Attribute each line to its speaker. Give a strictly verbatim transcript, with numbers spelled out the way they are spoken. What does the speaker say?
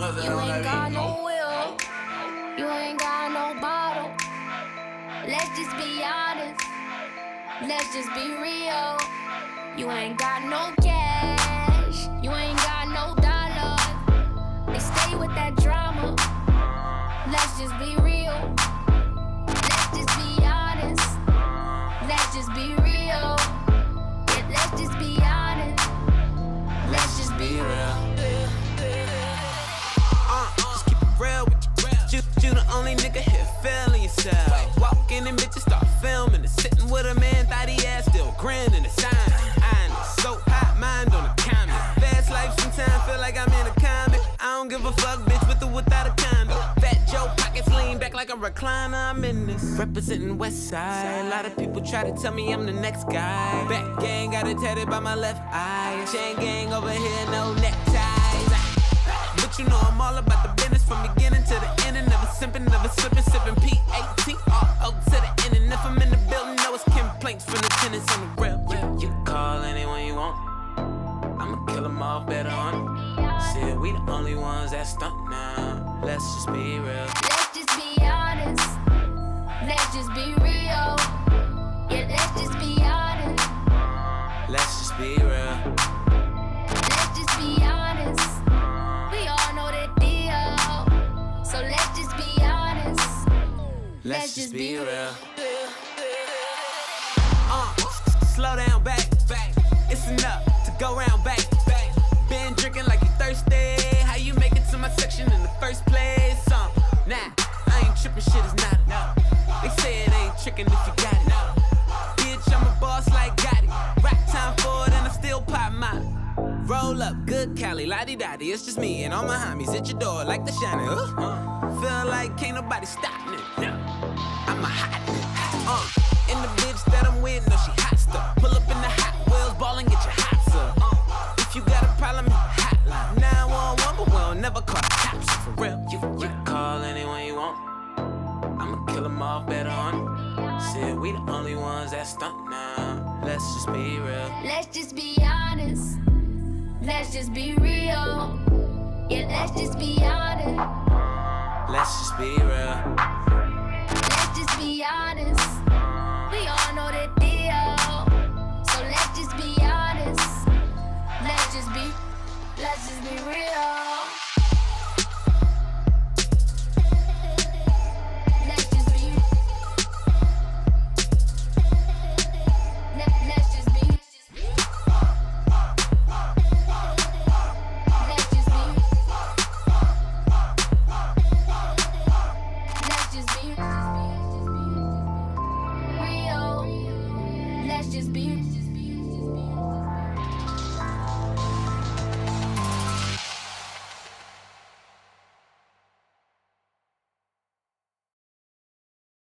Speaker 1: You ain't got no will, you ain't got no bottle. Let's just be honest, let's just be real. You ain't got no cash, you ain't got no dollars. They stay with that drama, let's just be real. Let's just be honest, let's just be real. Yeah, let's just be honest, let's just be real.
Speaker 2: Uh, just keep it real with you. You, you the only nigga here feeling yourself. Walk in and bitches start filming and sitting with a man, thought he had still grinning the sign. I'm so hot, mind on the comment. Fast life sometimes feel like I'm in a comic. I don't give a fuck, bitch, with or without a condom. Fat Joe pockets lean back like a recliner. I'm in this representing West Side. A lot of people try to tell me I'm the next guy. Back gang got it tatted by my left eye. Chain gang over here, no neckties. But you know I'm all about the business from beginning to the end. And never simping, never slipping, sipping P A T R O to the end. And if I'm in the building, know it's complaints from the tenants on the real. You, you can call anyone you want, I'ma kill them off better on it. Shit, we the only ones that stunt now. Let's just be real.
Speaker 1: Let's just be honest, let's just be real. Yeah, let's just be honest,
Speaker 2: Let's just be real.
Speaker 1: let's just be honest. We all know that deal, so let's just be honest.
Speaker 2: Let's just be real. Uh, slow down, back, back. It's enough to go round, back, back. Been drinking like you thirsty. How you make it to my section in the first place? Um, nah, I ain't tripping, shit is not enough. They say it ain't tricking if you got it. Bitch, I'm a boss like Gotti. Rock time for it and I still pop mine. Roll up, good Cali, la-di-da-di. It's just me and all my homies at your door like the shining. Uh, feel like can't nobody stop me. I'm a hot nigga. Uh, and the bitch that I'm with, no, she hot stuff. Pull up in the Hot Wheels, ball and get your hots up. Uh, if you got a problem, hotline nine one one, but we'll never call the cops for real. You, you can call anyone you want, I'ma kill them off better on it. Shit, we the only ones that stunt now. Let's just be real.
Speaker 1: Let's just be honest, let's just be real. Yeah, let's just be honest,
Speaker 2: Let's just be real.
Speaker 1: let's just be honest. We all know that deal, so let's just be honest. Let's just be, let's just be real. Let's just be, let, let's just be, let's just be, let's just be, let's just be real. Let's just be.